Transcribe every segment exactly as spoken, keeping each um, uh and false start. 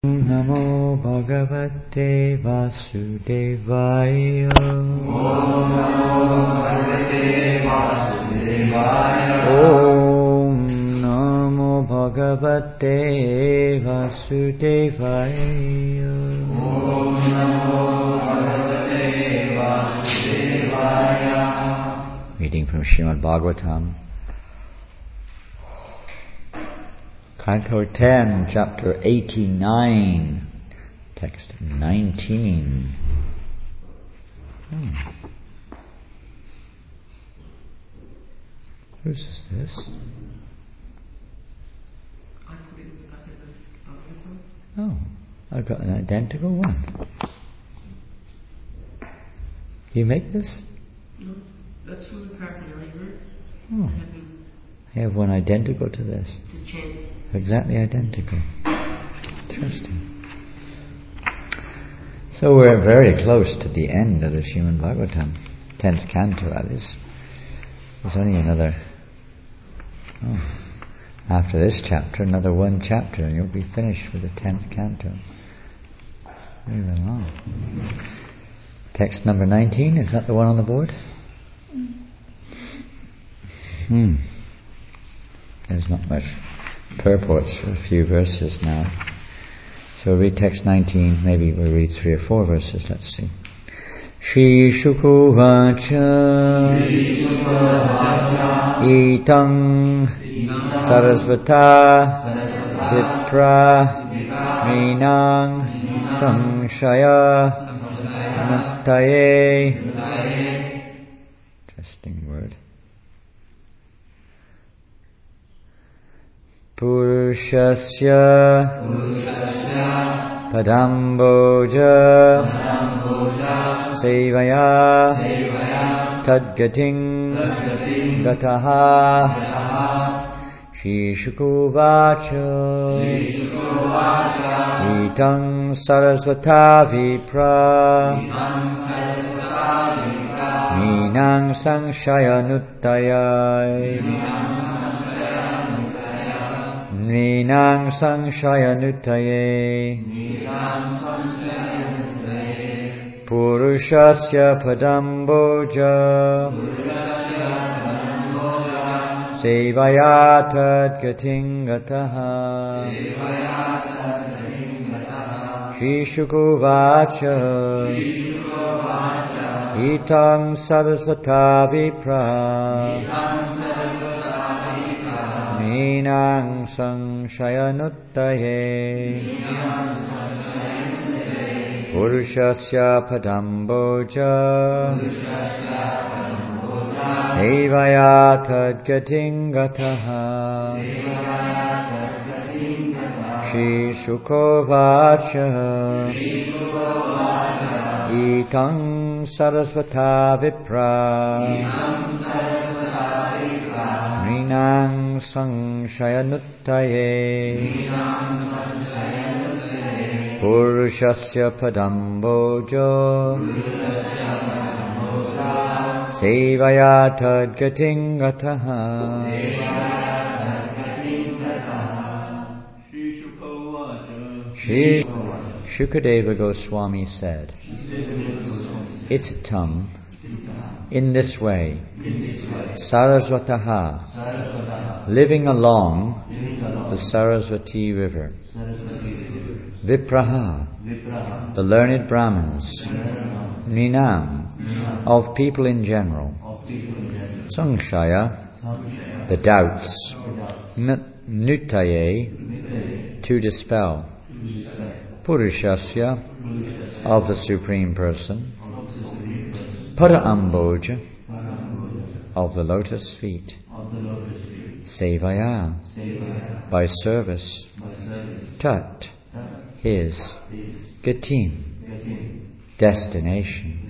Namo Bhagavate Vasudevaya. Om Namo Bhagavate Vasudevaya. Om Namo Bhagavate Vasudevaya. Om Namo Bhagavate Vasudevaya. Reading from Srimad Bhagavatam, Canto ten, Chapter eighty-nine, Text nineteen. Hmm. Whose is this? I put it in the back of the Bhagavatam. Oh, I've got an identical one. You make this? No, that's from the paraphernalia. Oh. I have been I have one identical to this. to chant. Exactly identical. Interesting. So we're very close to the end of the Srimad Bhagavatam, tenth canto that is. There's only another, oh, after this chapter, another one chapter and you'll be finished with the tenth canto. Very well long. Text number nineteen, is that the one on the board? Hmm. There's not much purports for a few verses now. So we'll read text nineteen, maybe we'll read three or four verses, let's see. Shri Shuka Vacha Itang Sarasvata Vipra Minang Samshaya Nattaye. Interesting word. Purushasya Padamboja Sevaya Tadgating Gataha. Shri Shuka Vacha Itang Sarasvata Vipra Minang Samshaya Nattaye. Ninang Samshaya Nattaye. Purushasya Padamboja Sevaya Tadgating Gataha. Shri Shuka Vacha Itang Sarasvata Vipra Minang Samshaya Nattaye. Purushasya Padamboja Sevaya Tadgating Gataha. Shri Shuka Vacha Itang Sarasvata Vipra Minang Samshaya Nattaye. Purushasya Padamboja Sevaya Tadgating Gataha. Shri Shukadeva Goswami said, Ititam, in this way, Sarasvataha, living along the Sarasvati river, Vipraha, the learned Brahmins, Ninam, of people in general, Samshaya, the doubts, Nattaye, to dispel, Purushasya, of the Supreme Person, Paramboja, of the lotus feet, Sevaya, by service, Tat, his, Gatim, destination,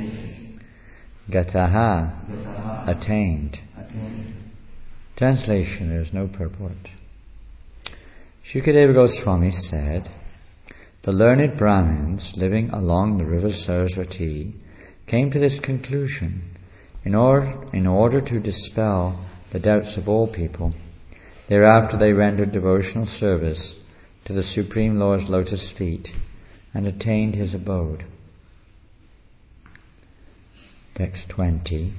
Gataha, attained. Translation, there is no purport. Shukadeva Goswami said, the learned Brahmins living along the river Sarasvati came to this conclusion in order, in order to dispel the doubts of all people. Thereafter they rendered devotional service to the Supreme Lord's lotus feet and attained his abode. Text twenty.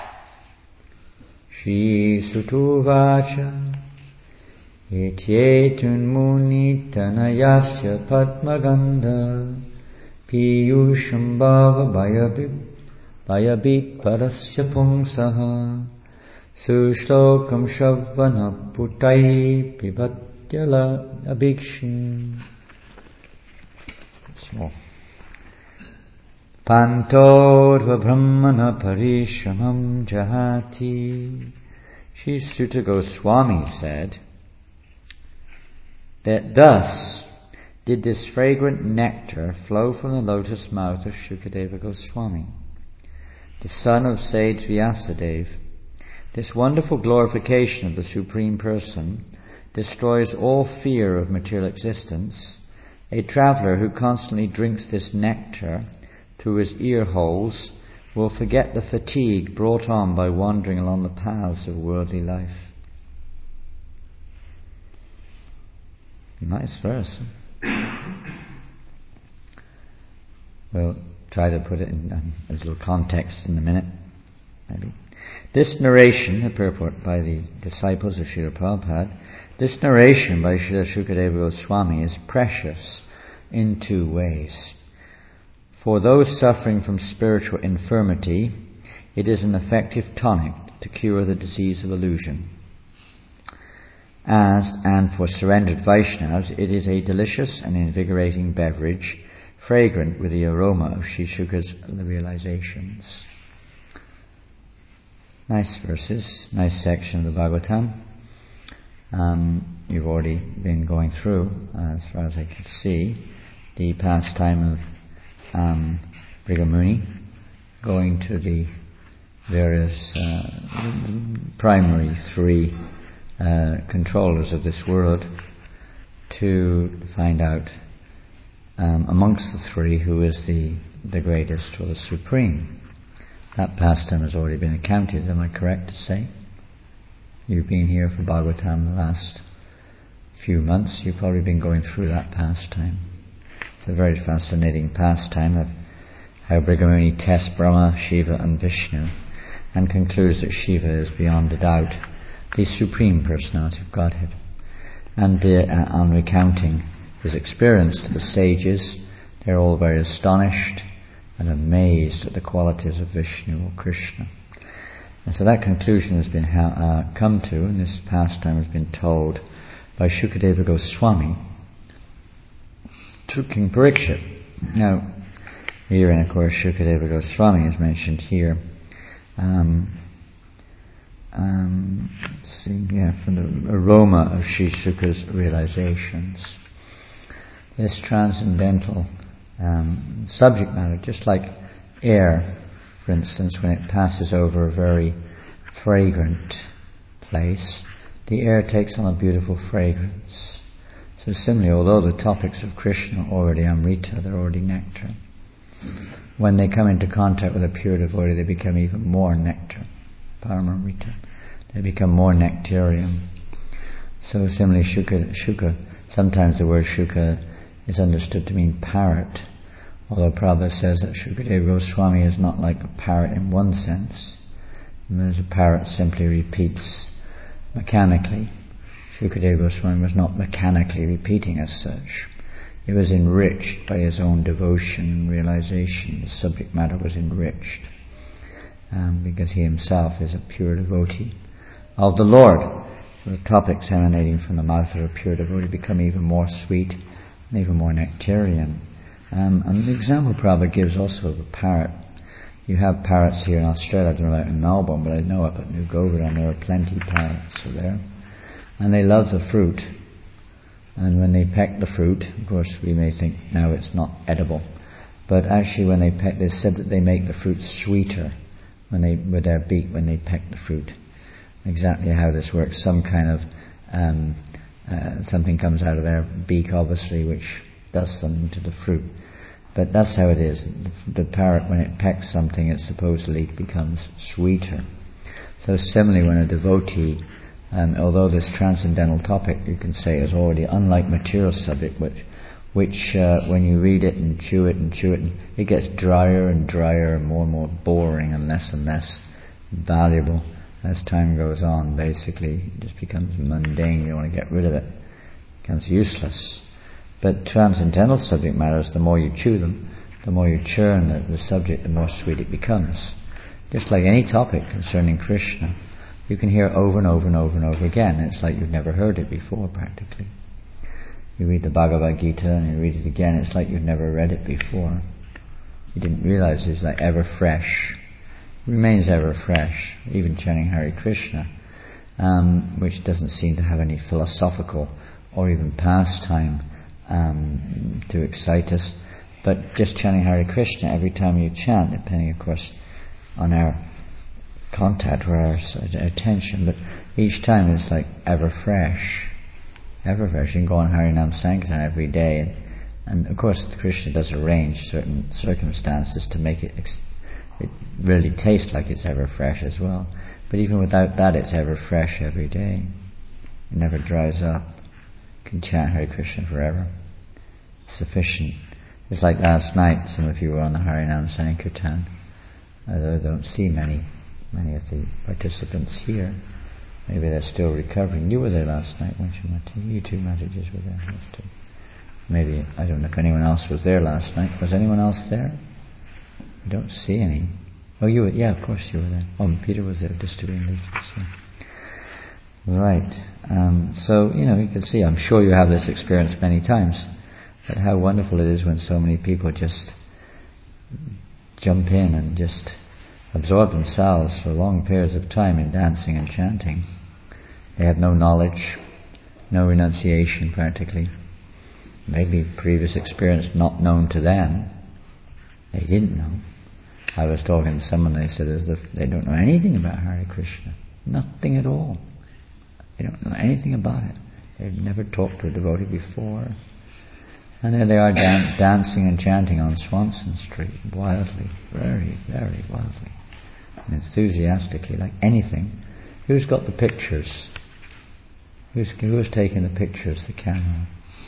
Shri Sutuvacha Etyetun muni tanayasya padmagandha piyusham bhava bhayabit bhayabit parasya pumsaha sushlokam shavana putai pibatyala abhikshin. Small. Pantodva brahmana parishramam jahati. Sri Suta Goswami said that thus did this fragrant nectar flow from the lotus mouth of Shukadeva Goswami, the son of sage Vyasadeva. This wonderful glorification of the Supreme Person destroys all fear of material existence. A traveller who constantly drinks this nectar through his ear holes will forget the fatigue brought on by wandering along the paths of worldly life. Nice verse. We'll try to put it in um, a little context in a minute, maybe. This narration, a purport by the disciples of Srila Prabhupada, this narration by Srila Shukadeva Goswami is precious in two ways. For those suffering from spiritual infirmity, it is an effective tonic to cure the disease of illusion. As and for surrendered Vaishnavas, it is a delicious and invigorating beverage, fragrant with the aroma of Sri Shuka's realizations. Nice verses, nice section of the Bhagavatam. Um, you've already been going through, uh, as far as I can see, the pastime of um, Brigamuni, going to the various uh, primary three uh, controllers of this world to find out um, amongst the three who is the, the greatest or the supreme. That pastime has already been accounted, am I correct to say? You've been here for Bhagavatam the last few months, you've probably been going through that pastime. It's a very fascinating pastime of how Brigamuni tests Brahma, Shiva and Vishnu and concludes that Shiva is beyond a doubt the Supreme Personality of Godhead. And uh, on recounting his experience to the sages, they're all very astonished and amazed at the qualities of Vishnu or Krishna. And so that conclusion has been ha- uh, come to, and this pastime has been told by Shukadeva Goswami to King Parikshit. Now, herein, of course, Shukadeva Goswami is mentioned here. Um, um, let's see, yeah, from the aroma of Sri Shuka's realizations. This transcendental um, subject matter, just like air, for instance, when it passes over a very fragrant place, the air takes on a beautiful fragrance. So similarly, although the topics of Krishna are already Amrita, they're already nectar, when they come into contact with a pure devotee, they become even more nectar, Paramamrita. They become more nectarian. So similarly, Shuka, Shuka, sometimes the word Shuka is understood to mean parrot, although Prabhupada says that Shukadeva Goswami is not like a parrot in one sense. Whereas a parrot simply repeats mechanically. Shukadeva Goswami was not mechanically repeating as such. He was enriched by his own devotion and realization. The subject matter was enriched um, because he himself is a pure devotee of the Lord. So the topics emanating from the mouth of a pure devotee become even more sweet and even more nectarian. Um, and the example Prabhupada gives also of a parrot. You have parrots here in Australia, I don't know about in Melbourne, but I know up at New Govardhan there are plenty of parrots there. And they love the fruit. And when they peck the fruit, of course we may think now it's not edible, but actually when they peck, they said that they make the fruit sweeter when they, with their beak, when they peck the fruit. Exactly how this works, some kind of, um, uh, something comes out of their beak obviously which does something to the fruit. But that's how it is. The, the parrot, when it pecks something, it supposedly becomes sweeter. So similarly, when a devotee Um, although this transcendental topic, you can say, is already unlike material subject, which, which uh, when you read it and chew it and chew it, it gets drier and drier and more and more boring and less and less valuable as time goes on. Basically, it just becomes mundane. You want to get rid of it. It becomes useless. But transcendental subject matters, the more you chew them, the more you churn the, the subject, the more sweet it becomes. Just like any topic concerning Krishna, you can hear over and over and over and over again. It's like you've never heard it before, practically. You read the Bhagavad Gita and you read it again, it's like you've never read it before. You didn't realize it's like ever fresh. It remains ever fresh, even chanting Hare Krishna, um, which doesn't seem to have any philosophical or even pastime um, to excite us. But just chanting Hare Krishna, every time you chant, depending of course on our contact or our attention, but each time it's like ever fresh. Ever fresh. You can go on Harinam Sankirtan every day, and, and of course Krishna does arrange certain circumstances to make it ex- it really taste like it's ever fresh as well. But even without that, it's ever fresh every day. It never dries up. You can chant Hare Krishna forever. It's sufficient. It's like last night, some of you were on the Harinam Sankirtan, although I don't see many, many of the participants here. Maybe they're still recovering. You were there last night, weren't you, Mati? You two Mataji's were there. Maybe, I don't know if anyone else was there last night. Was anyone else there? I don't see any. Oh, you were, yeah, of course you were there. Oh, Peter was there distributing leaflets. Yeah. Right. Um, so, you know, you can see, I'm sure you have this experience many times, but how wonderful it is when so many people just jump in and just absorb themselves for long periods of time in dancing and chanting. They have no knowledge, no renunciation practically. Maybe previous experience not known to them. They didn't know. I was talking to someone, they said as if they don't know anything about Hare Krishna. Nothing at all. They don't know anything about it. They've never talked to a devotee before. And there they are dan- dancing and chanting on Swanson Street, wildly, very, very wildly. Enthusiastically, like anything. Who's got the pictures? Who's who's taking the pictures? The camera?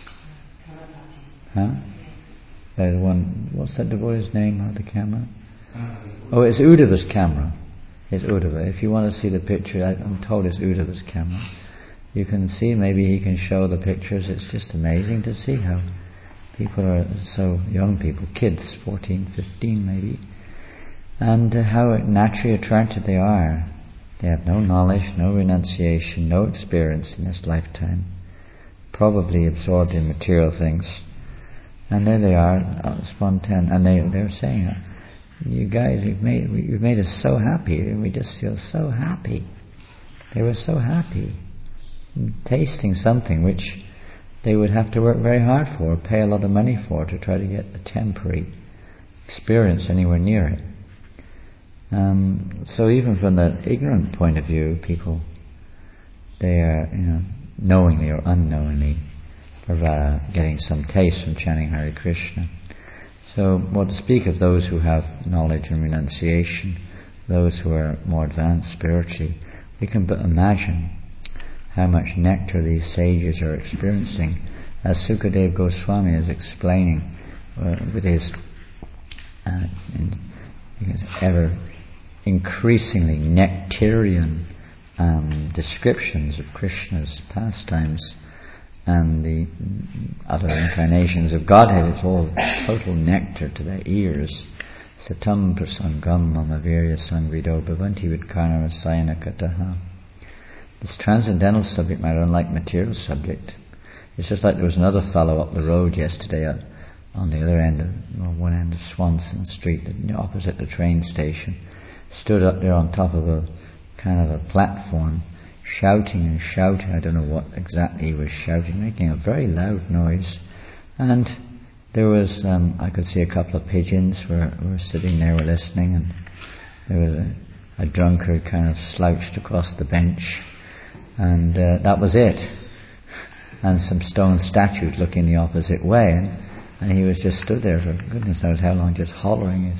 Huh? Uh, the one. What's that devotee's name on the camera? Oh, it's Uddhava's camera. It's Uddhava. If you want to see the picture, I, I'm told it's Uddhava's camera. You can see. Maybe he can show the pictures. It's just amazing to see how people are so young people, kids, fourteen, fifteen, maybe. And uh, how naturally attracted they are. They have no knowledge, no renunciation, no experience in this lifetime. Probably absorbed in material things. And there they are, uh, spontaneous. And they, they're saying, you guys, you've made, you've made us so happy. And we just feel so happy. They were so happy. Tasting something which they would have to work very hard for, pay a lot of money for, to try to get a temporary experience anywhere near it. Um, so even from the ignorant point of view, people, they are, you know, knowingly or unknowingly, are uh, getting some taste from chanting Hare Krishna. So, what to speak of those who have knowledge and renunciation, those who are more advanced spiritually, we can but imagine how much nectar these sages are experiencing, as Sukadeva Goswami is explaining uh, with his, uh, in, his ever increasingly nectarian um, descriptions of Krishna's pastimes and the other incarnations of Godhead. It's all total nectar to their ears. Satam prasangam mama virya sangvido bhavanti vidkarna rasayana kataha. This transcendental subject matter, unlike material subject, it's just like there was another fellow up the road yesterday at, on the other end of, well, one end of Swanson Street, opposite the train station, stood up there on top of a kind of a platform, shouting and shouting. I don't know what exactly he was shouting, making a very loud noise. And there was, um, I could see a couple of pigeons were, were sitting there, were listening, and there was a, a drunkard kind of slouched across the bench, and uh, that was it. And some stone statues looking the opposite way, and, and he was just stood there for goodness knows how long, just hollering his,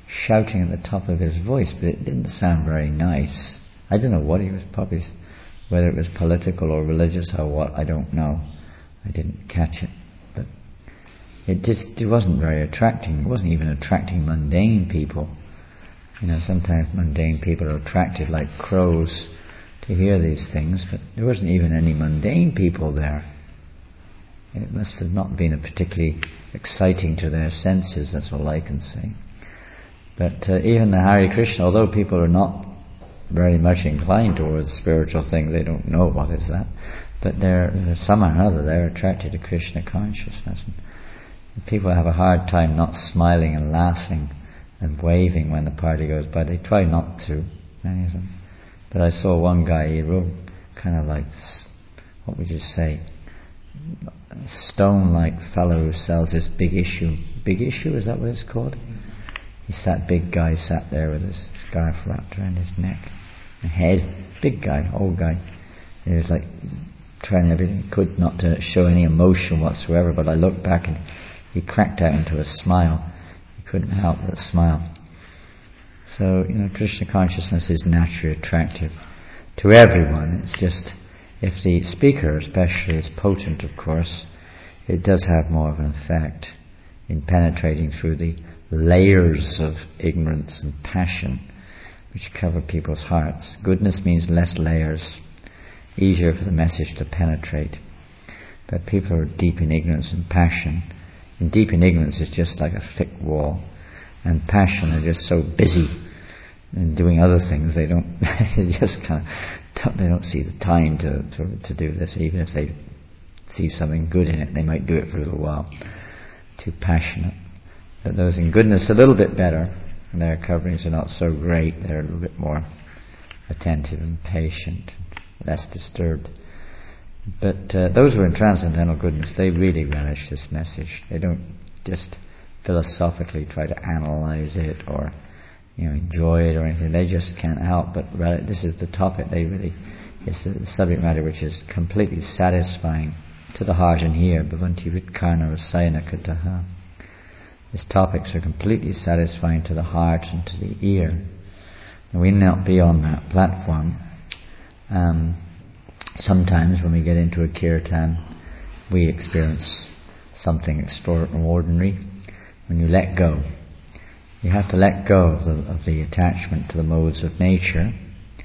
shouting at the top of his voice, but it didn't sound very nice. I don't know what he was, probably Whether it was political or religious or what, I don't know. I didn't catch it. But it just it wasn't very attracting. It wasn't even attracting mundane people. You know, sometimes mundane people are attracted like crows to hear these things, but there wasn't even any mundane people there. It must have not been a particularly exciting to their senses, that's all I can say. But uh, even the Hare Krishna, although people are not very much inclined towards spiritual things, they don't know what is that, but they're, they're somehow or other they're attracted to Krishna consciousness. And people have a hard time not smiling and laughing and waving when the party goes by. They try not to, many of them. But I saw one guy, he wrote kind of like, what would you say, a stone-like fellow who sells this big issue. Big issue, is that what it's called? He sat, big guy sat there with his scarf wrapped around his neck and head. Big guy, old guy. He was like trying everything he could not to show any emotion whatsoever, but I looked back and he cracked out into a smile. He couldn't help but smile. So, you know, Krishna consciousness is naturally attractive to everyone. It's just, if the speaker especially is potent, of course, it does have more of an effect in penetrating through the layers of ignorance and passion which cover people's hearts. Goodness means less layers, easier for the message to penetrate. But people who are deep in ignorance and passion, and deep in ignorance is just like a thick wall, and passion are just so busy and doing other things, they don't they just kind of they don't see the time to, to to do this. Even if they see something good in it, they might do it for a little while. Too passionate. But those in goodness a little bit better, and their coverings are not so great. They're a little bit more attentive and patient, less disturbed. But uh, those who are in transcendental goodness, they really relish this message. They don't just philosophically try to analyze it or, you know, enjoy it or anything. They just can't help but rel- this is the topic. They really, it's the subject matter which is completely satisfying to the heart and ear. Bhavanti Vitkarna Rasayana Kataha. These topics are completely satisfying to the heart and to the ear. And we need not be on that platform. Um, sometimes when we get into a kirtan, we experience something extraordinary. When you let go, you have to let go of the, of the attachment to the modes of nature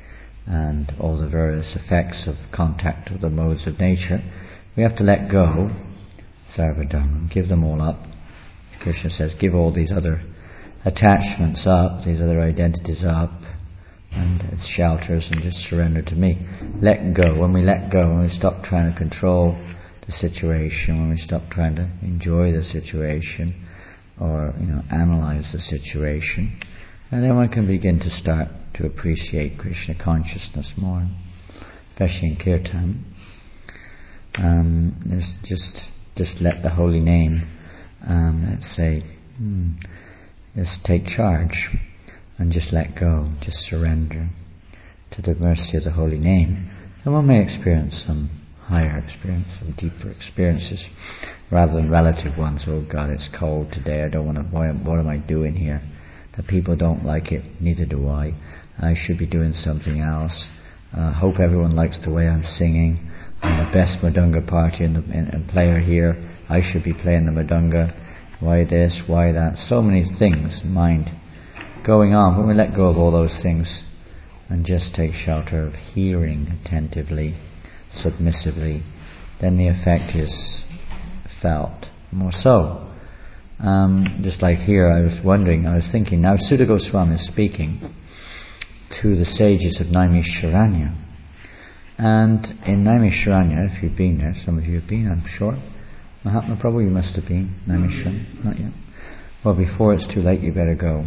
and all the various effects of contact with the modes of nature. We have to let go, sarvadharma, give them all up. Krishna says, give all these other attachments up, these other identities up, and its shelters, and just surrender to me. Let go. When we let go, when we stop trying to control the situation, when we stop trying to enjoy the situation, or, you know, analyze the situation, and then one can begin to start to appreciate Krishna consciousness more, especially in kirtan. Um, it's just just let the holy name, um, let's say, hmm, just take charge and just let go, just surrender to the mercy of the holy name, and one may experience some higher experience, some deeper experiences, rather than relative ones. Oh God, it's cold today, I don't want to, why, what am I doing here? The people don't like it, neither do I. I should be doing something else. I uh, hope everyone likes the way I'm singing. I'm the best Madunga party and, and player here. I should be playing the Madunga. Why this, why that? So many things in mind going on. When we let go of all those things and just take shelter of hearing attentively, submissively, then the effect is felt more so. Um, just like here, I was wondering, I was thinking, now Sutta Goswami is speaking to the sages of Naimisharanya. And in Naimisharanya, if you've been there, some of you have been, I'm sure. Mahatma Prabhu, you must have been. Naimisharanya, not yet. Well, before it's too late, you better go.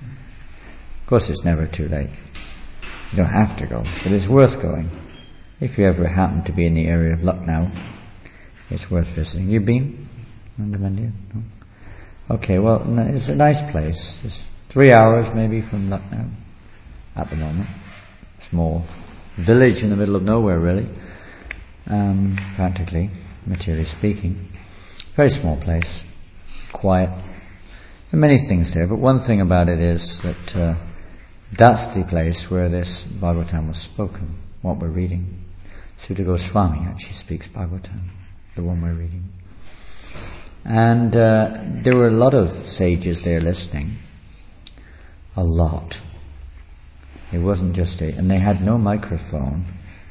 Of course, it's never too late. You don't have to go, but it's worth going. If you ever happen to be in the area of Lucknow, it's worth visiting. You've been? No? Okay, well, it's a nice place. It's three hours maybe from Lucknow at the moment. Small village in the middle of nowhere, really, um, practically, materially speaking. Very small place, quiet. There are many things there, but one thing about it is that uh, that's the place where this Bhagavatam was spoken, what we're reading. Sutta Goswami actually speaks Bhagavatam, the one we're reading. And uh, there were a lot of sages there listening. A lot. It wasn't just a... And they had no microphone,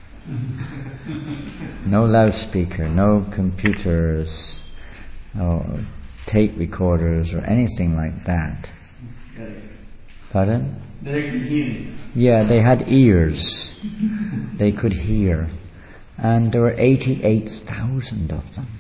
no loudspeaker, no computers, no tape recorders or anything like that. Pardon? They could hear. Yeah, they had ears. They could hear. And there were eighty-eight thousand of them.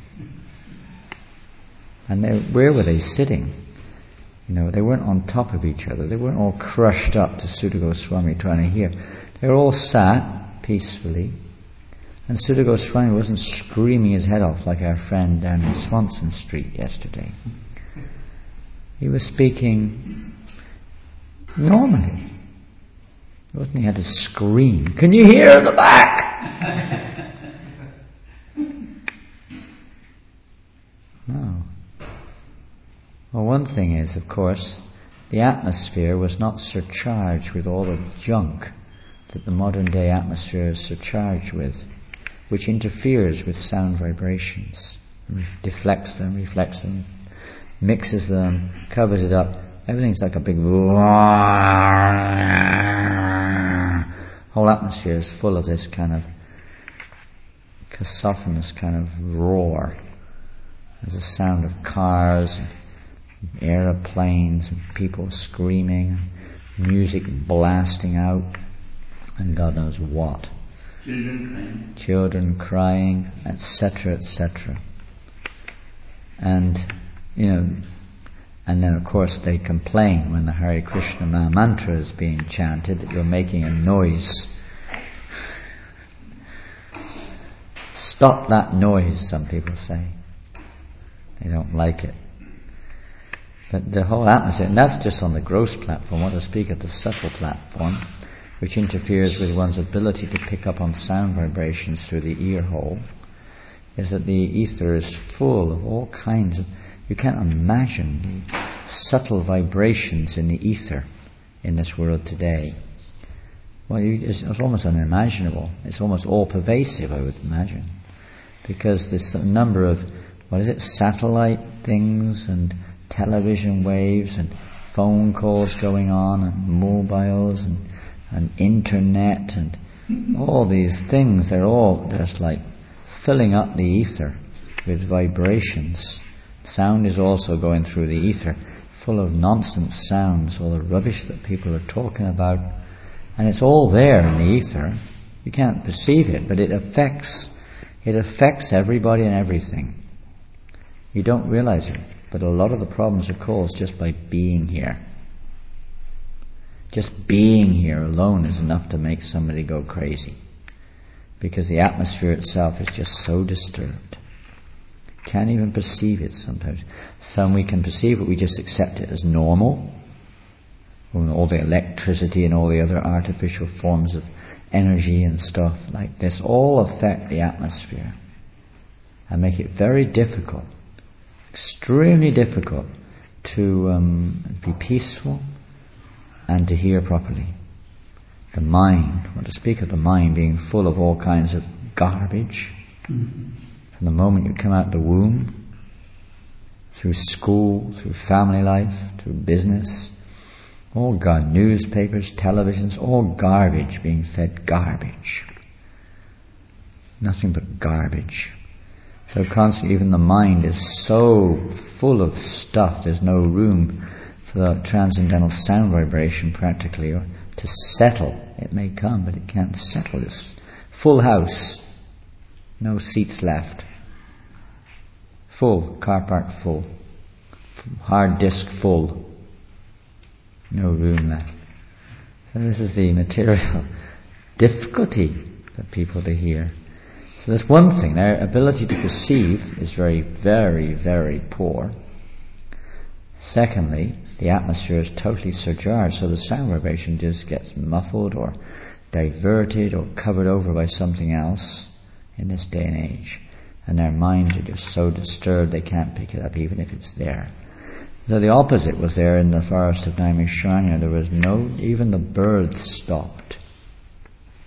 And they, where were they sitting? You know, they weren't on top of each other. They weren't all crushed up to Sutta Goswami trying to hear. They were all sat peacefully. And Sutta Goswami wasn't screaming his head off like our friend down in Swanson Street yesterday. He was speaking normally. It wasn't he had to scream, "Can you hear at the back?" No. Well, one thing is, of course, the atmosphere was not surcharged with all the junk that the modern day atmosphere is surcharged with, which interferes with sound vibrations, deflects them, reflects them, mixes them, covers it up. Everything's like a big... whole atmosphere is full of this kind of cacophonous kind of roar. There's a sound of cars and aeroplanes and people screaming, music blasting out, and God knows what. Children crying. Children crying, et cetera, et cetera. And, you know, and then of course they complain when the Hare Krishna mantra is being chanted that you're making a noise. Stop that noise, some people say. They don't like it. But the whole atmosphere, and that's just on the gross platform, what to speak of the subtle platform, which interferes with one's ability to pick up on sound vibrations through the ear hole, is that the ether is full of all kinds of... You can't imagine the subtle vibrations in the ether in this world today. Well, you, it's, it's almost unimaginable. It's almost all-pervasive, I would imagine. Because there's a number of, what is it, satellite things and television waves and phone calls going on and mobiles and, and internet and all these things. They're all just like filling up the ether with vibrations. Sound is also going through the ether, full of nonsense sounds, all the rubbish that people are talking about. And it's all there in the ether. You can't perceive it, but it affects, it affects everybody and everything. You don't realize it, but a lot of the problems are caused just by being here. Just being here alone is enough to make somebody go crazy. Because the atmosphere itself is just so disturbed. Can't even perceive it sometimes. Some we can perceive it, we just accept it as normal. All the electricity and all the other artificial forms of energy and stuff like this all affect the atmosphere and make it very difficult, extremely difficult to um, be peaceful and to hear properly. The mind, what to speak of the mind being full of all kinds of garbage. Mm-hmm. From the moment you come out of the womb, through school, through family life, through business, all God, newspapers, televisions, all garbage being fed garbage. Nothing but garbage. So constantly, even the mind is so full of stuff, there's no room for the transcendental sound vibration practically, or to settle. It may come, but it can't settle. It's full house. No seats left. Full, car park full. Hard disk full. No room left. So this is the material difficulty for people to hear. So that's one thing. Their ability to perceive is very, very, very poor. Secondly, the atmosphere is totally surcharged, so the sound vibration just gets muffled or diverted or covered over by something else in this day and age. And their minds are just so disturbed they can't pick it up even if it's there. So the opposite was there in the forest of Naimisharanya. There was no, even the birds stopped.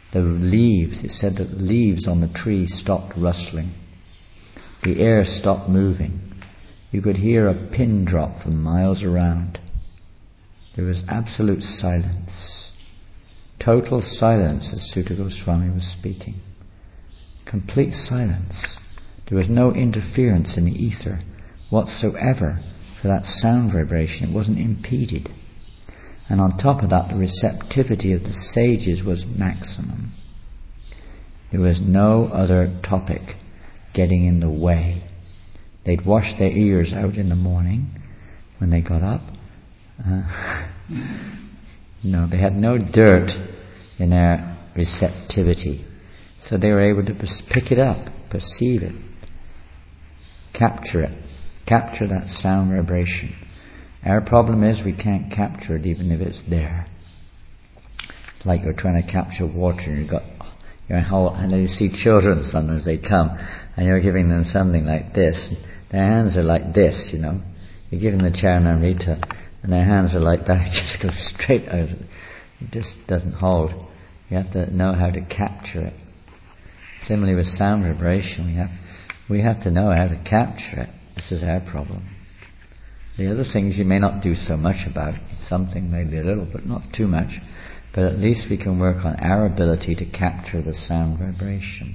The leaves, it said that leaves on the tree stopped rustling. The air stopped moving. You could hear a pin drop from miles around. There was absolute silence. Total silence as Sutta Goswami was speaking. Complete silence. There was no interference in the ether whatsoever for that sound vibration. It wasn't impeded. And on top of that, the receptivity of the sages was maximum. There was no other topic getting in the way. They'd wash their ears out in the morning when they got up. Uh, no, they had no dirt in their receptivity. So they were able to pick it up, perceive it, capture it, capture that sound vibration. Our problem is we can't capture it even if it's there. It's like you're trying to capture water and you've got your whole, and you see children sometimes they come and you're giving them something like this. Their hands are like this, you know. You give them the Charanamrita and their hands are like that. It just goes straight out. It just doesn't hold. You have to know how to capture it. Similarly with sound vibration, we have we have to know how to capture it. This is our problem. The other things you may not do so much about. Something maybe a little, but not too much. But at least we can work on our ability to capture the sound vibration.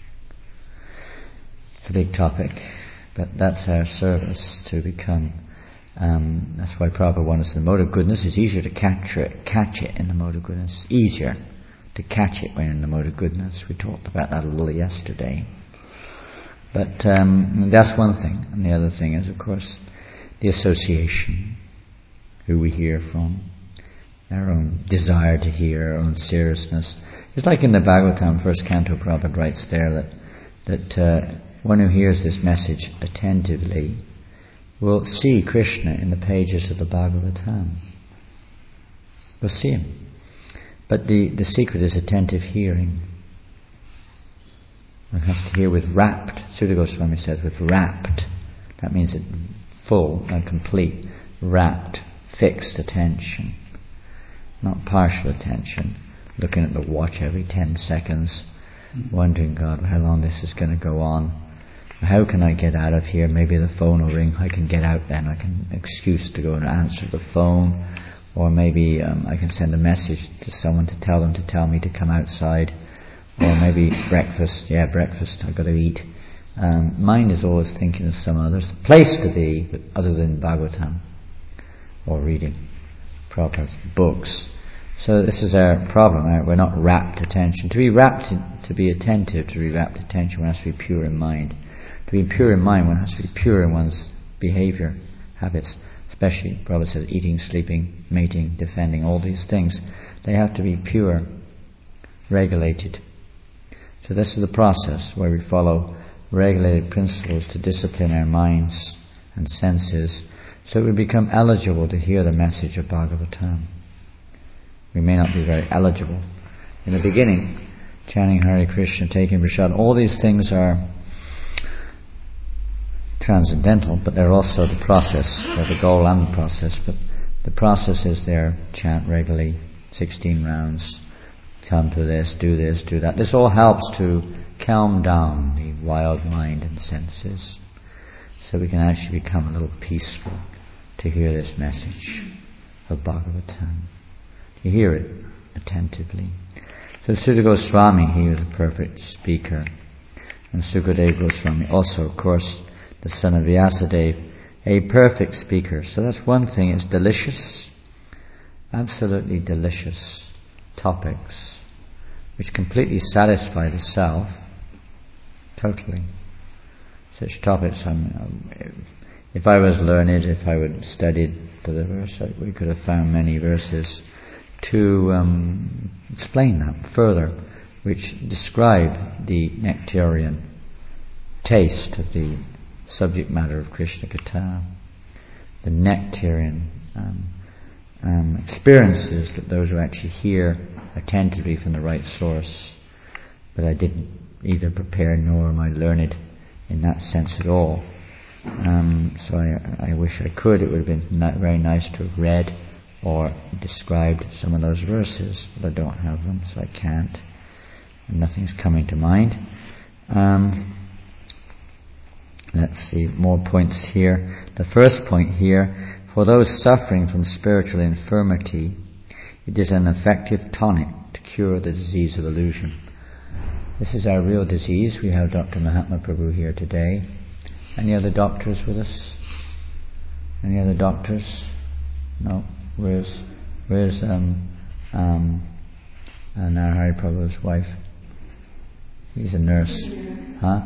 It's a big topic, but that's our service to become. Um, that's why Prabhupada wants us in the mode of goodness. It's easier to capture it, catch it in the mode of goodness. Easier to catch it when you're in the mode of goodness. We talked about that a little yesterday. But um, that's one thing. And the other thing is, of course, the association, who we hear from, our own desire to hear, our own seriousness. It's like in the Bhagavatam, first canto, Prabhupada writes there that, that uh, one who hears this message attentively will see Krishna in the pages of the Bhagavatam. We'll see him. But the, the secret is attentive hearing. One has to hear with rapt, Sutta Goswami says, with rapt. That means it full and complete, rapt, fixed attention. Not partial attention, looking at the watch every ten seconds, wondering, God, how long this is going to go on. How can I get out of here? Maybe the phone will ring. I can get out then. I can excuse to go and answer the phone. Or maybe um, I can send a message to someone to tell them to tell me to come outside. Or maybe breakfast. Yeah, breakfast. I've got to eat. Um, mind is always thinking of some other place to be other than Bhagavatam or reading Prabhupada's books. So this is our problem. Right? We're not rapt attention. To be rapt, in, to be attentive, to be rapt attention, one has to be pure in mind. To be pure in mind, one has to be pure in one's behavior, habits. Especially, Prabhupada says, eating, sleeping, mating, defending, all these things. They have to be pure, regulated. So this is the process where we follow regulated principles to discipline our minds and senses so we become eligible to hear the message of Bhagavatam. We may not be very eligible. In the beginning, chanting Hare Krishna, taking prasad, all these things are transcendental, but they're also the process. They're the goal and the process, but the process is there, chant regularly, sixteen rounds, come to this, do this, do that. This all helps to calm down the wild mind and senses so we can actually become a little peaceful to hear this message of Bhagavatam. You hear it attentively. So Sutta Goswami, he was a perfect speaker. And Sukadeva Goswami also, of course, the son of Vyasadeva, a perfect speaker. So that's one thing, it's delicious, absolutely delicious topics which completely satisfy the self, totally. Such topics, um, if I was learned, if I would studied for the verse, we could have found many verses to um, explain that further, which describe the nectarian taste of the subject matter of Krishna Katha, the nectarian um, um, experiences that those who actually hear attentively from the right source. But I didn't either prepare nor am I learned in that sense at all. Um, so I, I wish I could. It would have been not very nice to have read or described some of those verses, but I don't have them, so I can't. Nothing's coming to mind. Um, let's see, more points here. The first point here, for those suffering from spiritual infirmity, it is an effective tonic to cure the disease of illusion. This is our real disease. We have Doctor Mahatma Prabhu here today. Any other doctors with us? Any other doctors? No. Where's Where's um um uh, Narahari Prabhu's wife? He's a nurse. Huh?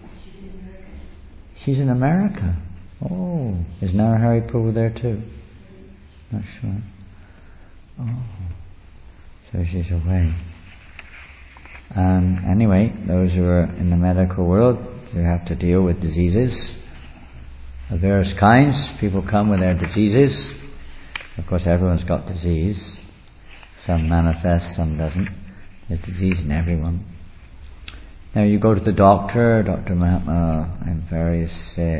She's in America. Oh, is Narahari Prabhu there too? Not sure. Oh, so she's away. Um, anyway, those who are in the medical world, you have to deal with diseases of various kinds. People come with their diseases. Of course, everyone's got disease. Some manifest, some doesn't. There's disease in everyone. Now you go to the doctor, Doctor Mahatma, I'm very sick.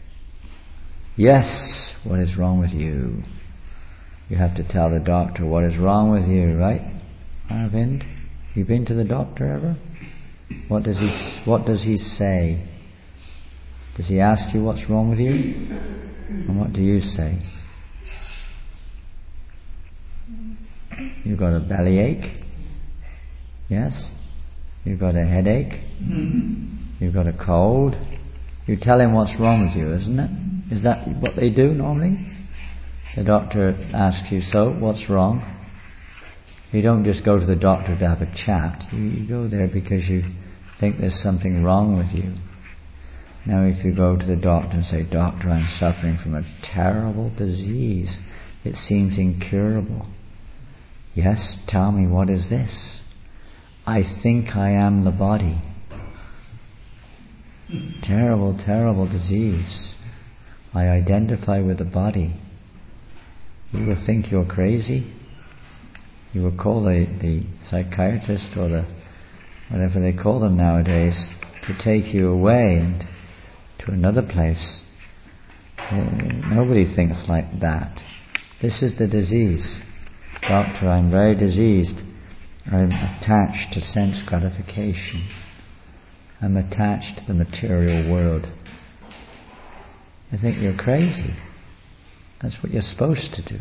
Yes, what is wrong with you? You have to tell the doctor what is wrong with you, right? Arvind, you been to the doctor ever? What does he What does he say? Does he ask you what's wrong with you? And what do you say? You got a bellyache? Yes? You got a headache? You've got a cold? You tell him what's wrong with you, isn't it? Is that what they do normally? The doctor asks you, so, what's wrong? You don't just go to the doctor to have a chat. You, you go there because you think there's something wrong with you. Now if you go to the doctor and say, Doctor, I'm suffering from a terrible disease. It seems incurable. Yes, tell me, what is this? I think I am the body. Terrible, terrible disease. I identify with the body. You will think you're crazy. You will call the, the psychiatrist or the whatever they call them nowadays to take you away and to another place. Uh, nobody thinks like that. This is the disease. Doctor, I'm very diseased. I'm attached to sense gratification. I'm attached to the material world. I think you're crazy. That's what you're supposed to do.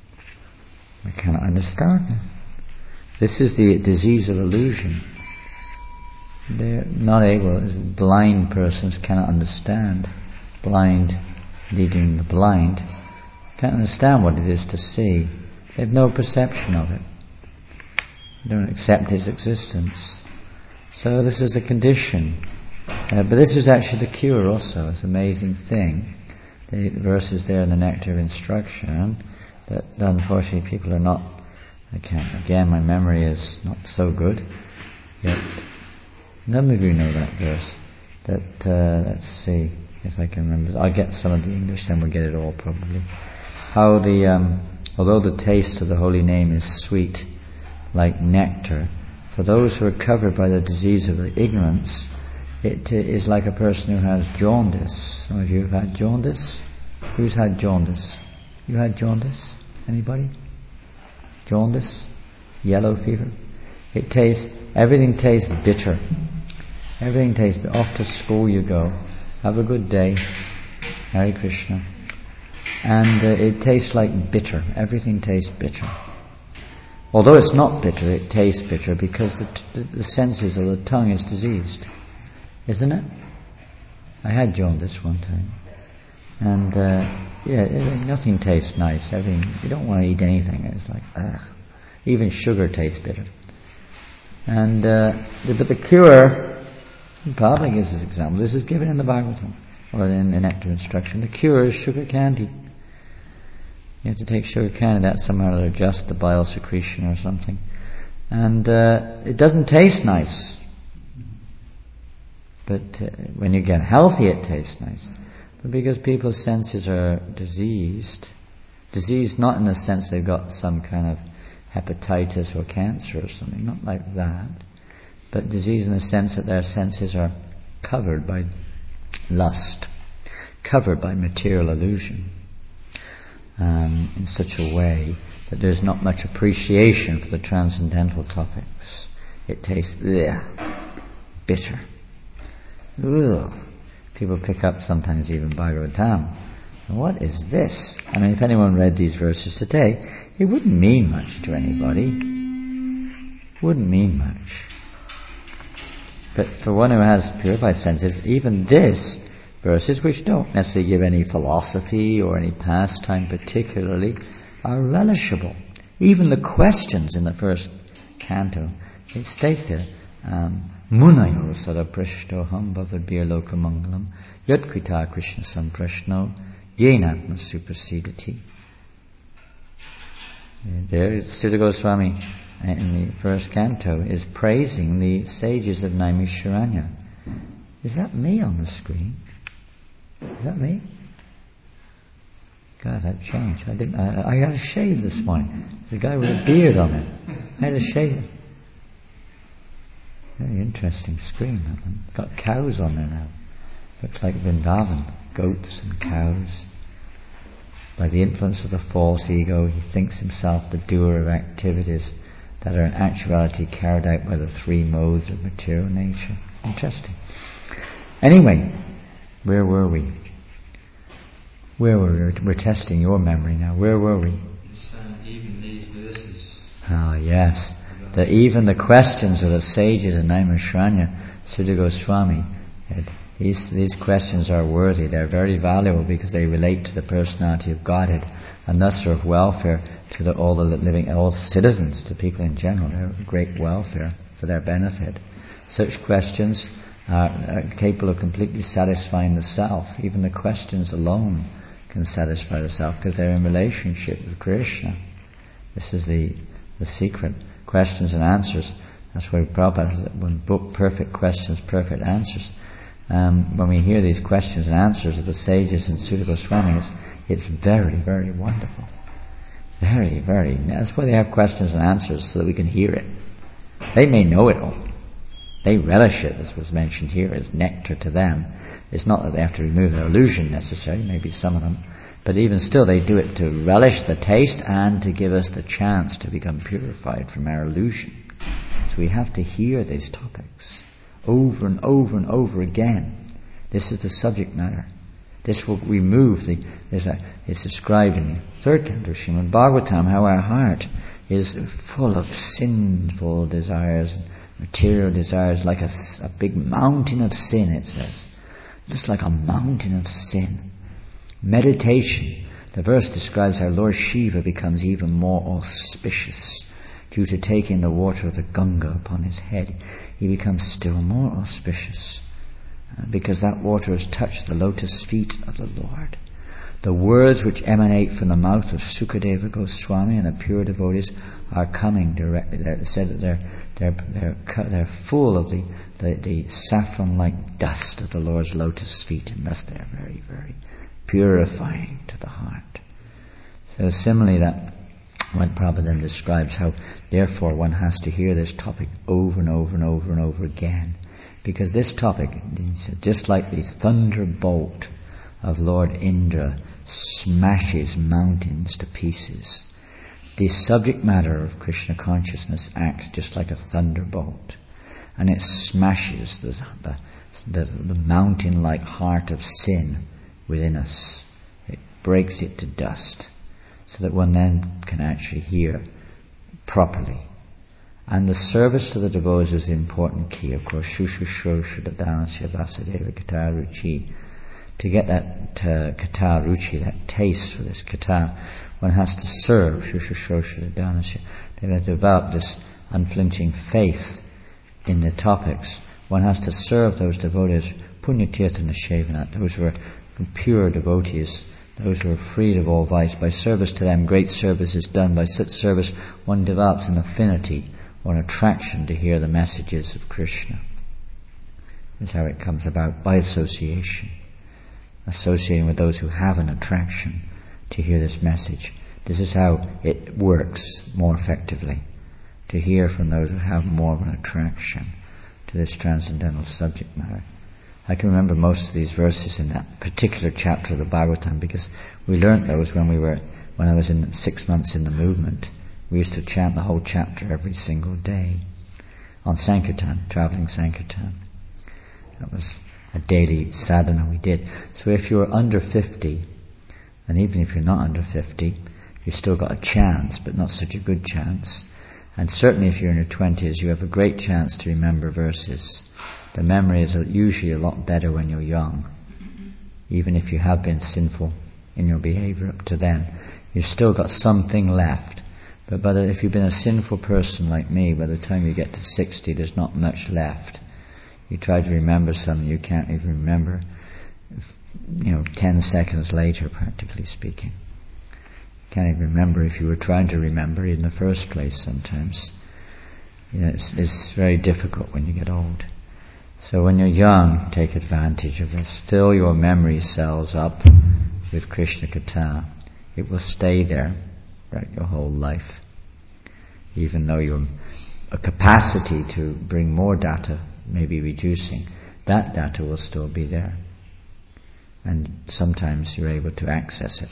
I cannot understand. This is the disease of illusion. They're not able, blind persons cannot understand. Blind leading the blind can't understand what it is to see. They have no perception of it. They don't accept its existence. So this is the condition. Uh, but this is actually the cure also. It's an amazing thing. The verses there in the Nectar of Instruction that unfortunately people are not, I can't, again my memory is not so good. Yet, none of you know that verse. That, uh, let's see if I can remember. I'll get some of the English, then we'll get it all probably. How the, um, although the taste of the holy name is sweet, like nectar, for those who are covered by the disease of ignorance, it is like a person who has jaundice. Some of you have had jaundice? Who's had jaundice? You had jaundice? Anybody? Jaundice? Yellow fever? It tastes, everything tastes bitter. Everything tastes bitter. Off to school you go. Have a good day. Hare Krishna. And uh, it tastes like bitter. Everything tastes bitter. Although it's not bitter, it tastes bitter because the, t- the senses of the tongue is diseased. Isn't it? I had jaundice one time. And uh, yeah, it, nothing tastes nice. Everything, you don't want to eat anything. It's like, ugh. Even sugar tastes bitter. And uh, the, but the cure, Prabhupada gives this example. This is given in the Bhagavatam or in the Nectar Instruction. The cure is sugar candy. You have to take sugar candy. That somehow to adjust the bile secretion or something. And uh, it doesn't taste nice. But uh, when you get healthy, it tastes nice. But because people's senses are diseased, diseased not in the sense they've got some kind of hepatitis or cancer or something, not like that, but disease in the sense that their senses are covered by lust, covered by material illusion, um, in such a way that there's not much appreciation for the transcendental topics. It tastes ugh, bitter. Ugh. People pick up sometimes even Bhagavatam. What is this? I mean, if anyone read these verses today, it wouldn't mean much to anybody. Wouldn't mean much. But for one who has purified senses, even this verses, which don't necessarily give any philosophy or any pastime particularly, are relishable. Even the questions in the first canto, it states there, um, Munayo sada prashtoham bhavadbhir lokamangalam yatkrita Krishna samprashno yenatma suprasidati. There, Sutta Goswami in the first canto is praising the sages of Naimisharanya. Is that me on the screen? Is that me? God, I've changed. I didn't. I, I had a shave this morning. There's a guy with a beard on it. I had a shave. Very interesting screen, that one. Got cows on there now. Looks like Vrindavan. Goats and cows. By the influence of the false ego, he thinks himself the doer of activities that are in actuality carried out by the three modes of material nature. Interesting. Anyway, where were we? Where were we? We're testing your memory now. Where were we? Even these verses. Ah, yes. That even the questions of the sages in Naimisharanya, Sutta Goswami, these, these questions are worthy. They're very valuable because they relate to the personality of Godhead and thus are of welfare to the, all the living, all citizens, to people in general. They're of great welfare for their benefit. Such questions are, are capable of completely satisfying the self. Even the questions alone can satisfy the self because they're in relationship with Krishna. This is the the secret. Questions and answers. That's why Prabhupada, when book perfect questions, perfect answers. Um, when we hear these questions and answers of the sages in Sutta Goswami, it's, it's very, very wonderful. Very, very. That's why they have questions and answers, so that we can hear it. They may know it all. They relish it, as was mentioned here, as nectar to them. It's not that they have to remove their illusion necessarily, maybe some of them, but even still they do it to relish the taste and to give us the chance to become purified from our illusion. So we have to hear these topics over and over and over again. This is the subject matter. This will remove the... There's a, it's described in the third canto of Srimad Bhagavatam how our heart is full of sinful desires, material desires, like a, a big mountain of sin, it says. Just like a mountain of sin. Meditation. The verse describes how Lord Shiva becomes even more auspicious due to taking the water of the Ganga upon his head. He becomes still more auspicious uh, because that water has touched the lotus feet of the Lord. The words which emanate from the mouth of Sukadeva Goswami and the pure devotees are coming directly. They're said that they're they're they're they're full of the, the, the saffron-like dust of the Lord's lotus feet, and thus they're very, very purifying to the heart. So similarly, that when Prabhupada then describes how therefore one has to hear this topic over and over and over and over again, because this topic, just like the thunderbolt of Lord Indra smashes mountains to pieces, the subject matter of Krishna consciousness acts just like a thunderbolt, and it smashes the, the, the mountain-like heart of sin within us. It breaks it to dust, so that one then can actually hear properly. And the service to the devotees is the important key, of course. Shushushosha dadanasya vasadeva kata ruchi. To get that uh, kata ruchi, that taste for this kata, one has to serve Shushushosha dadanasya. They have to develop this unflinching faith in the topics. One has to serve those devotees, punyatirtha nashevanat, those who are pure devotees, those who are freed of all vice. By service to them, great service is done. By such service, one develops an affinity or an attraction to hear the messages of Krishna. That's how it comes about, by association. Associating with those who have an attraction to hear this message. This is how it works more effectively. To hear from those who have more of an attraction to this transcendental subject matter. I can remember most of these verses in that particular chapter of the Bhagavatam because we learnt those when we were, when I was in six months in the movement. We used to chant the whole chapter every single day. on Sankirtan, travelling Sankirtan. That was a daily sadhana we did. So if you're under fifty, and even if you're not under fifty, you've still got a chance, but not such a good chance. And certainly if you're in your twenties, you have a great chance to remember verses. The memory is usually a lot better when you're young. Even if you have been sinful in your behaviour up to then, you've still got something left. But by the, if you've been a sinful person like me, by the time you get to sixty, there's not much left. You try to remember something you can't even remember, you know, ten seconds later, practically speaking. You can't even remember if you were trying to remember in the first place sometimes. You know, it's, it's very difficult when you get old. So when you're young, take advantage of this. Fill your memory cells up with Krishna Katha. It will stay there throughout your whole life. Even though your a capacity to bring more data may be reducing, that data will still be there. And sometimes you're able to access it,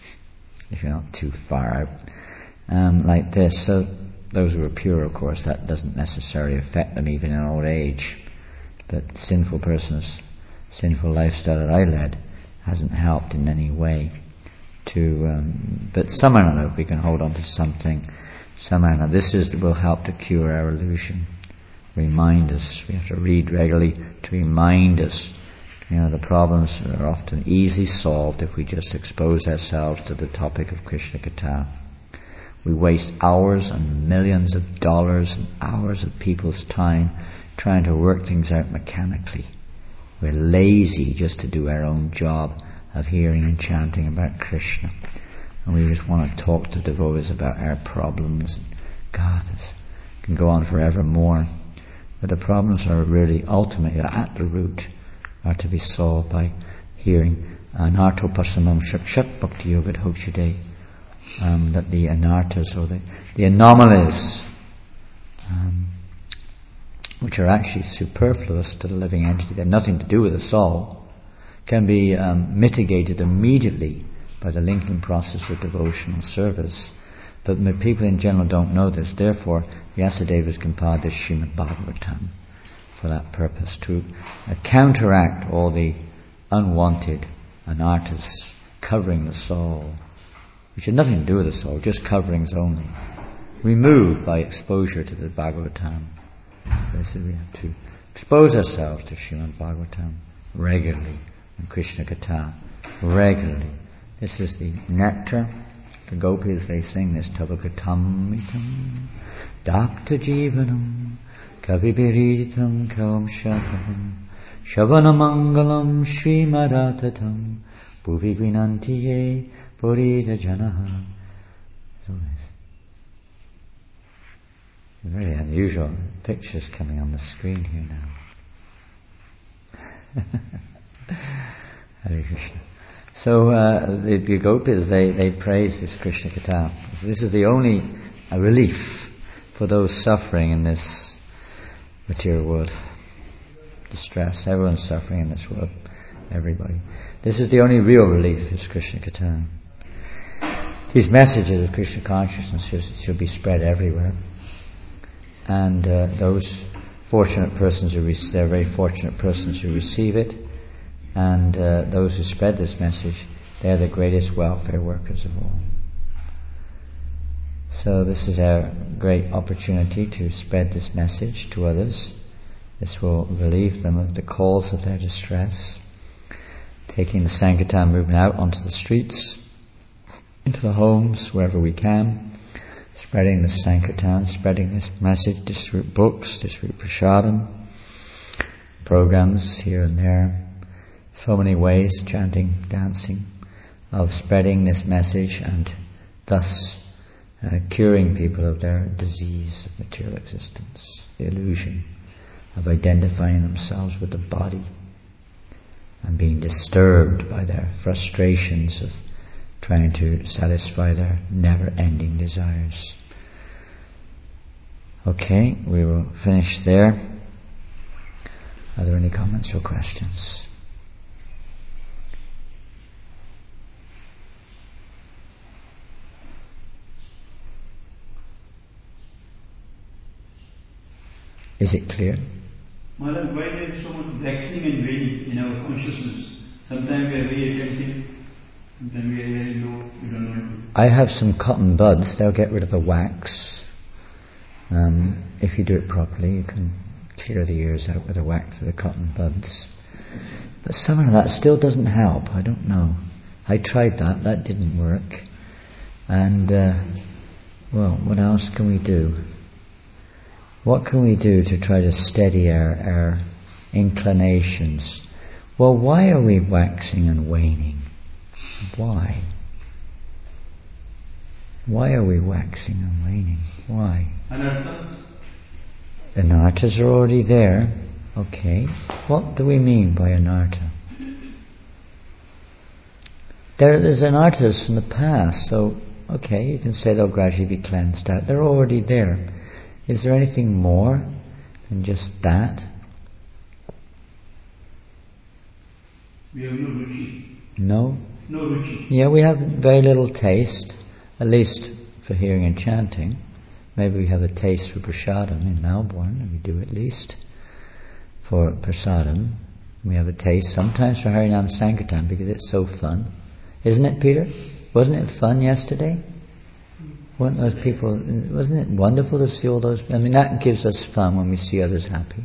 if you're not too far out. Um, like this. So those who are pure, of course, that doesn't necessarily affect them even in old age. But sinful persons, sinful lifestyle that I led hasn't helped in any way. To, um, but somehow or another, if we can hold on to something, somehow or another, this is will help to cure our illusion. Remind us. We have to read regularly to remind us. You know, the problems are often easily solved if we just expose ourselves to the topic of Krishna Katha. We waste hours and millions of dollars and hours of people's time trying to work things out mechanically. We're lazy just to do our own job of hearing and chanting about Krishna. And we just want to talk to devotees about our problems. God, this can go on forever more. But the problems are really ultimately at the root, are to be solved by hearing anarto pasamam shakshat bhakti yogat hokshide, um, that the anartas, or the, the anomalies, um, which are actually superfluous to the living entity, they have nothing to do with the soul, can be um, mitigated immediately by the linking process of devotional service. But people in general don't know this. Therefore, Vyasadeva has compiled this Srimad Bhagavatam for that purpose, to uh, counteract all the unwanted anarthas covering the soul, which had nothing to do with the soul, just coverings only, removed by exposure to the Bhagavatam. They said we have to expose ourselves to Srimad Bhagavatam regularly, and Krishna Katha regularly. This is the nectar. The gopis, they sing this, Tavakatam mitam dakta jivanam kavibiritam kavam shakam shavanamangalam srimadatatam bhuvi gvinantiye purita janaha. So very unusual pictures coming on the screen here now. Hare Krishna. So uh, the, the gopis, they, they praise this Krishna Katha. This is the only uh, relief for those suffering in this material world. Distress. Everyone's suffering in this world. Everybody. This is the only real relief, is Krishna Katha. These messages of Krishna consciousness should, should be spread everywhere. And uh, those fortunate persons who receive, they're very fortunate persons who receive it. And uh, those who spread this message, they're the greatest welfare workers of all. So this is our great opportunity to spread this message to others. This will relieve them of the calls of their distress. Taking the Sankirtan movement out onto the streets, into the homes, wherever we can. Spreading the Sankirtan, spreading this message, distribute books, distribute prasadam, programs here and there. So many ways, chanting, dancing, of spreading this message and thus uh, curing people of their disease of material existence, the illusion of identifying themselves with the body and being disturbed by their frustrations of trying to satisfy their never-ending desires. Okay, we will finish there. Are there any comments or questions? Is it clear? Madam, why there is so much waxing and waning in our consciousness? Sometimes we are very attentive, sometimes we are very low, we don't know. I have some cotton buds, they'll get rid of the wax. Um, if you do it properly, you can clear the ears out with the wax of the cotton buds. But some of that still doesn't help, I don't know. I tried that, that didn't work. And, uh, well, what else can we do? What can we do to try to steady our, our inclinations? Well, why are we waxing and waning? Why? Why are we waxing and waning? Why? Anarthas? Anarthas are already there. Okay. What do we mean by anartha? There, there's anarthas from the past, so, okay, you can say they'll gradually be cleansed out. They're already there. Is there anything more than just that? We have no ruchi. No? No ruchi. Yeah, we have very little taste, at least for hearing and chanting. Maybe we have a taste for prasadam in Melbourne, we do at least. For prasadam, we have a taste sometimes for Harinam Sankirtan because it's so fun. Isn't it, Peter? Wasn't it fun yesterday? Weren't those people, wasn't it wonderful to see all those? I mean, that gives us fun when we see others happy.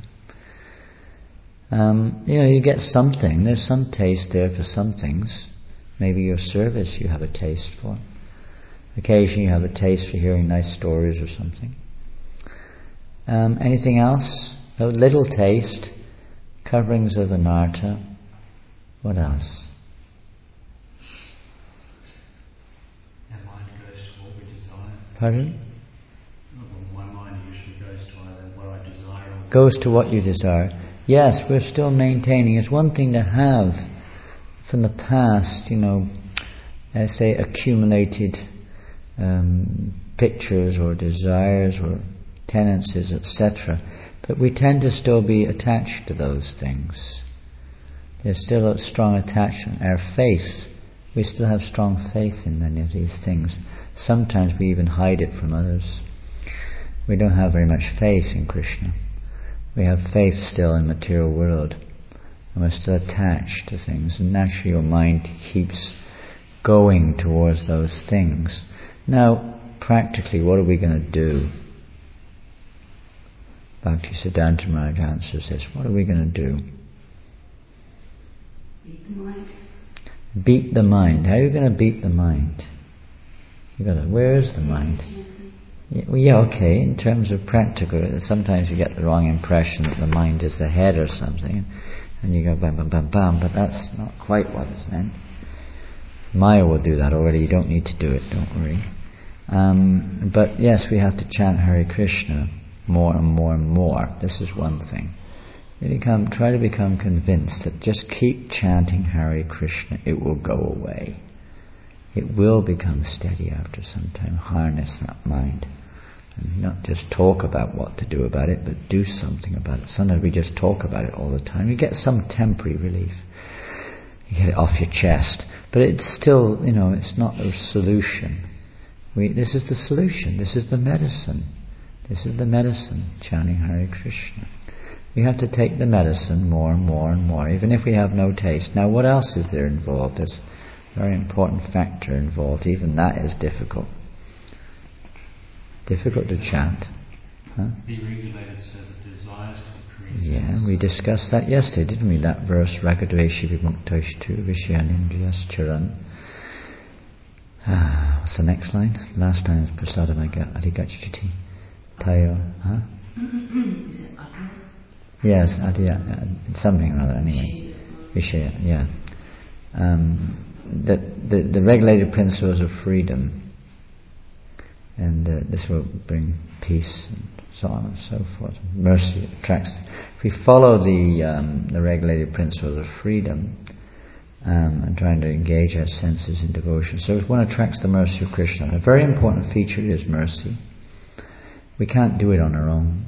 Um, you know, you get something. There's some taste there for some things. Maybe your service you have a taste for. Occasionally you have a taste for hearing nice stories or something. Um, anything else? A little taste. Coverings of anartha. What else? Pardon? My mind usually goes to either what I desire or... Goes to what you desire. Yes, we're still maintaining. It's one thing to have from the past, you know, let's say accumulated um, pictures or desires or tendencies, et cetera. But we tend to still be attached to those things. There's still a strong attachment. Our faith, we still have strong faith in many of these things. Sometimes we even hide it from others. We don't have very much faith in Krishna. We have faith still in the material world. And we're still attached to things. And naturally your mind keeps going towards those things. Now, practically, what are we going to do? Bhaktisiddhanta Maharaj answers this. What are we going to do? Beat the mind. Beat the mind. How are you going to beat the mind? You got to. Where is the mind? Yeah, well, yeah, okay. In terms of practical, sometimes you get the wrong impression that the mind is the head or something, and you go bam, bam, bam, bam. But that's not quite what is meant. Maya will do that already. You don't need to do it. Don't worry. Um, but yes, we have to chant Hare Krishna more and more and more. This is one thing. Become, try to become convinced that just keep chanting Hare Krishna, it will go away. It will become steady after some time. Harness that mind. And not just talk about what to do about it, but do something about it. Sometimes we just talk about it all the time. You get some temporary relief. You get it off your chest. But it's still, you know, it's not a solution. We, this is the solution. This is the medicine. This is the medicine, chanting Hare Krishna. We have to take the medicine more and more and more, even if we have no taste. Now, what else is there involved? There's a very important factor involved. Even that is difficult. Difficult to chant. Huh? Be regulated so that desires can increase. Yeah, we discussed that yesterday, didn't we? That verse, Ragadveshi Vimuktoishtu Vishyanindriyas Charan. Ah, what's the next line? Last time it's Prasadam Adhigachiti. Tayo, huh? Is it Akra? Yes, Adhiya, uh, something or other anyway. Vishaya, yeah. Um, the, the, the regulated principles of freedom, and uh, this will bring peace and so on and so forth. Mercy attracts. If we follow the um, the regulated principles of freedom um, and trying to engage our senses in devotion, so if one attracts the mercy of Krishna, a very important feature is mercy. We can't do it on our own.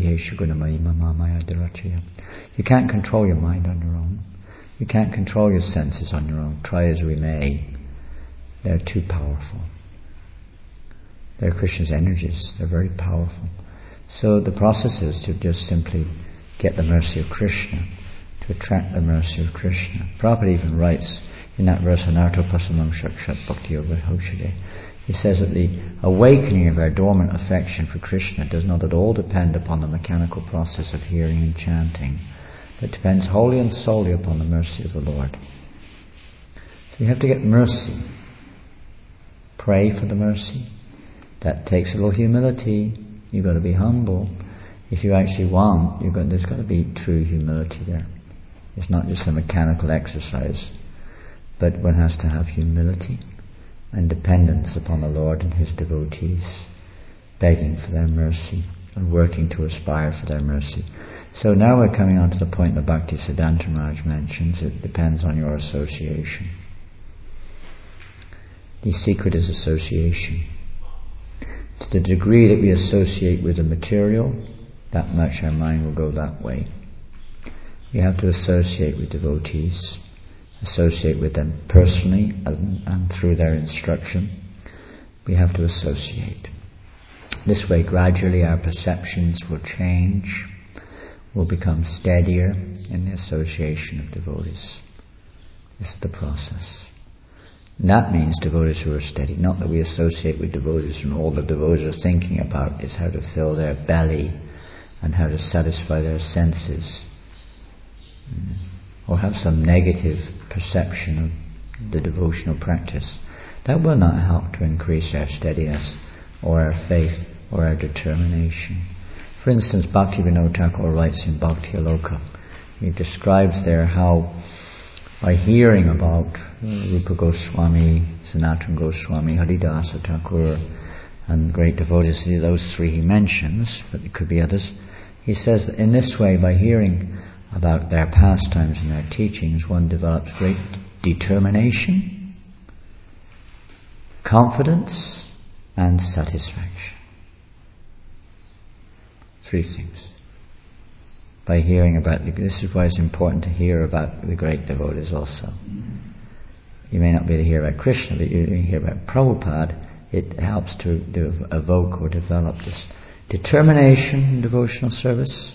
You can't control your mind on your own. You can't control your senses on your own. Try as we may. They're too powerful. They're Krishna's energies. They're very powerful. So the process is to just simply get the mercy of Krishna, to attract the mercy of Krishna. Prabhupada even writes in that verse, Anarto Pasamam Shakshat Bhakti Yoga Hoshide, he says that the awakening of our dormant affection for Krishna does not at all depend upon the mechanical process of hearing and chanting, but depends wholly and solely upon the mercy of the Lord. So you have to get mercy. Pray for the mercy. That takes a little humility. You've got to be humble. If you actually want, you've got, there's got to be true humility there. It's not just a mechanical exercise, but one has to have humility and dependence upon the Lord and His devotees, begging for their mercy and working to aspire for their mercy. So now we're coming on to the point that Bhakti Siddhanta Maharaj mentions. It depends on your association. The secret is association. To the degree that we associate with the material, that much our mind will go that way. We have to associate with devotees, associate with them personally and, and through their instruction. We have to associate. This way, gradually our perceptions will change, will become steadier in the association of devotees. This is the process. And that means devotees who are steady. Not that we associate with devotees and all the devotees are thinking about is how to fill their belly and how to satisfy their senses, or have some negative perception of the devotional practice. That will not help to increase our steadiness or our faith or our determination. For instance, Bhakti Vinod Thakur writes in Bhakti Aloka, he describes there how by hearing about Rupa Goswami, Sanatana Goswami, Haridasa Thakur and great devotees, those three he mentions, but it could be others, he says that in this way, by hearing about their pastimes and their teachings, one develops great determination, confidence and satisfaction. Three things. By hearing about, this is why it's important to hear about the great devotees also. You may not be able to hear about Krishna, but you hear about Prabhupada. It helps to, to evoke or develop this determination in devotional service.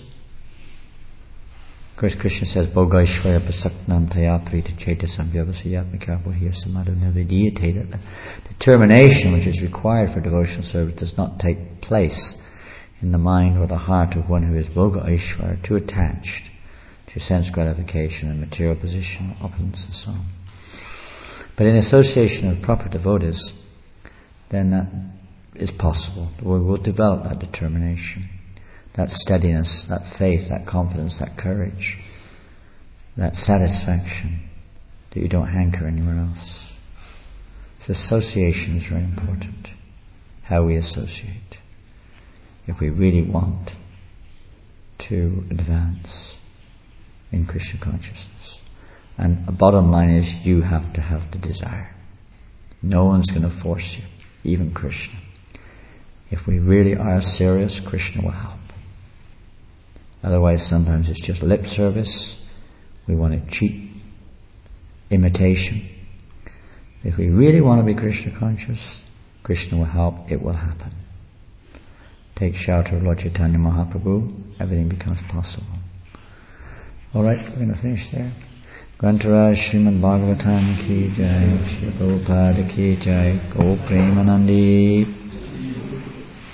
Of course, Krishna says, Bhogaishvara pasaknam tayaprita chetasam vyavasayatmikabhurya samadhu navidiyate. That the determination which is required for devotional service does not take place in the mind or the heart of one who is Bhogaishvara, too attached to sense gratification and material position, opulence and so on. But in association with proper devotees, then that is possible. We will develop that determination, that steadiness, that faith, that confidence, that courage, that satisfaction that you don't hanker anywhere else. So association is very important. How we associate. If we really want to advance in Krishna consciousness. And the bottom line is you have to have the desire. No one's going to force you, even Krishna. If we really are serious, Krishna will help. Otherwise, sometimes it's just lip service. We want to cheat, imitation. If we really want to be Krishna conscious, Krishna will help, it will happen. Take shelter of Lord Chaitanya Mahaprabhu, everything becomes possible. Alright, we're going to finish there. Grantaraj Srimad Bhagavatam ki jai, Shri Prabhupada ki jai, Go Premanandi